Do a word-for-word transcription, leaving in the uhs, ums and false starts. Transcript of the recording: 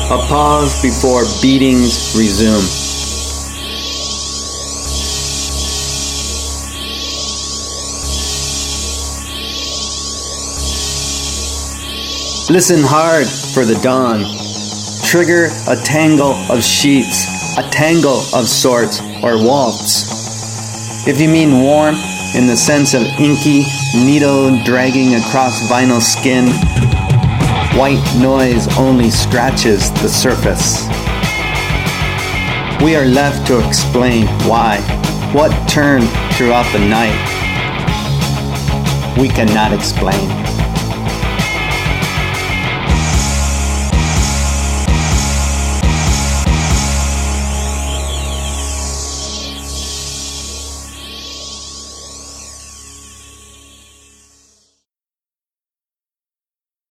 A pause before beatings resume. Listen hard for the dawn. Trigger a tangle of sheets, a tangle of sorts, or waltz. If you mean warm in the sense of inky needle dragging across vinyl skin, white noise only scratches the surface. We are left to explain why, what turned throughout the night. We cannot explain.